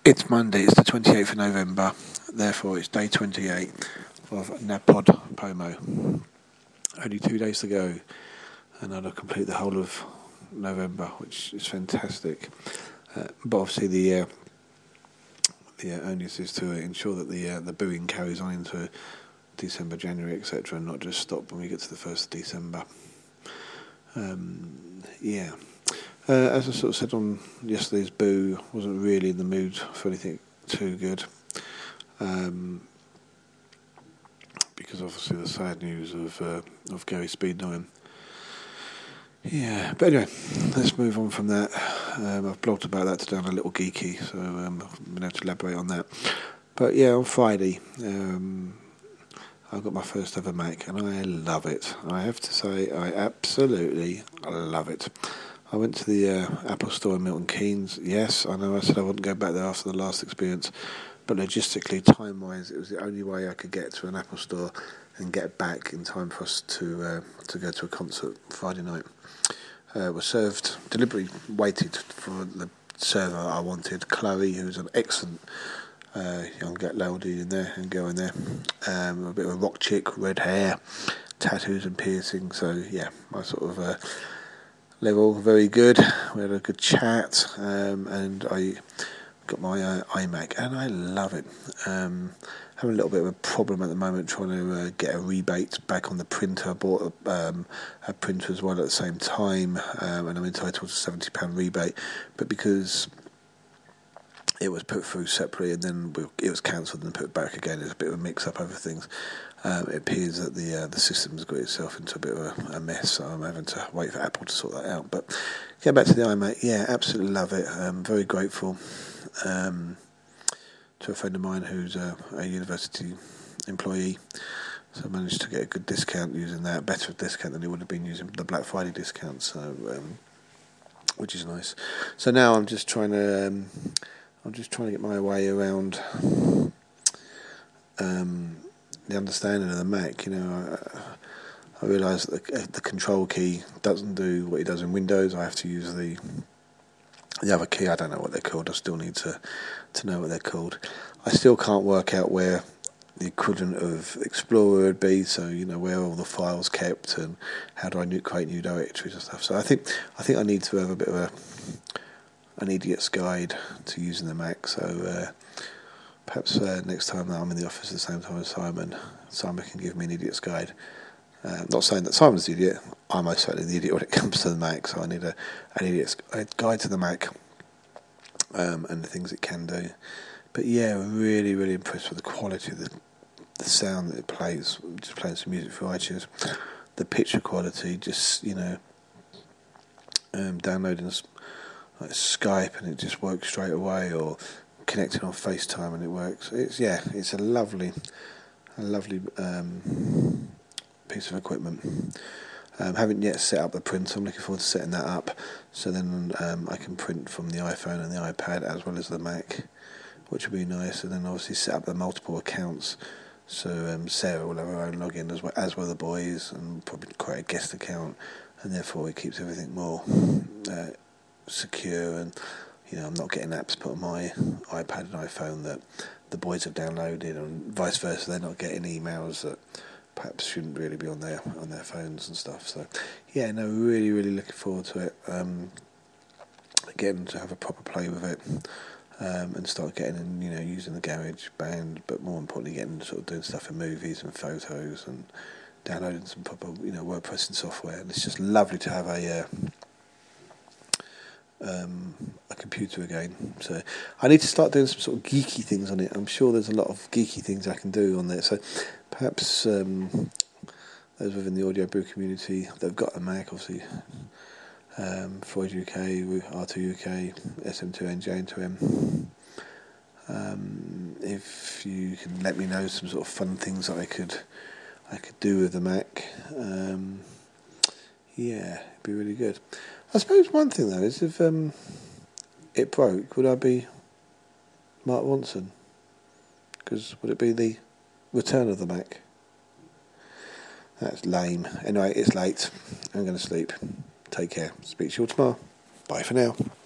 It's Monday, it's the 28th of November, therefore it's day 28 of NAPOD Pomo. Only 2 days to go, and I'll complete the whole of November, which is fantastic. But obviously the onus is to ensure that the booing carries on into December, January, etc., and not just stop when we get to the 1st of December. As I sort of said on yesterday's Boo, wasn't really in the mood for anything too good, because obviously the sad news of Gary Speed9. Yeah, but anyway, let's move on from that. I've blogged about that today on A Little Geeky, so I've been able to elaborate on that. But yeah, on Friday, I got my first ever Mac, and I love it. I have to say, I absolutely love it. I went to the Apple Store in Milton Keynes. Yes, I know I said I wouldn't go back there after the last experience, but logistically, time-wise, it was the only way I could get to an Apple Store and get back in time for us to go to a concert Friday night. Was served, deliberately waited for the server I wanted, Chloe, who's an excellent young lady in there and girl in there. A bit of a rock chick, red hair, tattoos and piercing. So yeah, my sort of level very good. We had a good chat, and I got my iMac, and I love it. Having a little bit of a problem at the moment trying to get a rebate back on the printer. I bought a printer as well at the same time, and I'm entitled to a £70 rebate, but because it was put through separately and then it was cancelled and put back again, there's a bit of a mix-up over things. It appears that the system's got itself into a bit of a mess, so I'm having to wait for Apple to sort that out. But getting back to the iMac, yeah, absolutely love it. I'm very grateful to a friend of mine who's a university employee, so I managed to get a good discount using that, better discount than it would have been using the Black Friday discount, so which is nice. So now I'm just trying to get my way around the understanding of the Mac. You know, I realise that the control key doesn't do what it does in Windows. I have to use the other key. I don't know what they're called. I still need to know what they're called. I still can't work out where the equivalent of Explorer would be, so you know where all the files kept and how do I create new directories and stuff. So I think I need to have a bit of an idiot's guide to using the Mac. So perhaps next time that I'm in the office at the same time as Simon can give me an idiot's guide. Not saying that Simon's the idiot. I'm most certainly the idiot when it comes to the Mac, so I need an idiot's guide to the Mac and the things it can do. But yeah, really, really impressed with the quality of the sound that it plays. Just playing some music for iTunes, the picture quality, just downloading like Skype and it just works straight away, or connecting on FaceTime and it works. It's a lovely piece of equipment. Haven't yet set up the printer. I'm looking forward to setting that up, so then I can print from the iPhone and the iPad as well as the Mac, which will be nice. And then obviously set up the multiple accounts, so Sarah will have her own login as well the boys, and probably create a guest account, and therefore it keeps everything more secure. And I'm not getting apps put on my iPad and iPhone that the boys have downloaded, and vice versa. They're not getting emails that perhaps shouldn't really be on their phones and stuff. So yeah, no, really, really looking forward to it. Getting to have a proper play with it, and start getting in, using the GarageBand, but more importantly, getting sort of doing stuff in movies and photos and downloading some proper, word pressing software. And it's just lovely to have a computer again. So I need to start doing some sort of geeky things on it. I'm sure there's a lot of geeky things I can do on there. So perhaps those within the audiobook community that've got a Mac, obviously, Freud UK, R2 UK, SM2N, J2M. If you can let me know some sort of fun things that I could do with the Mac, it'd be really good. I suppose one thing though is if it broke, would I be Mark Ronson? Because would it be the return of the Mac? That's lame. Anyway, it's late. I'm going to sleep. Take care. Speak to you all tomorrow. Bye for now.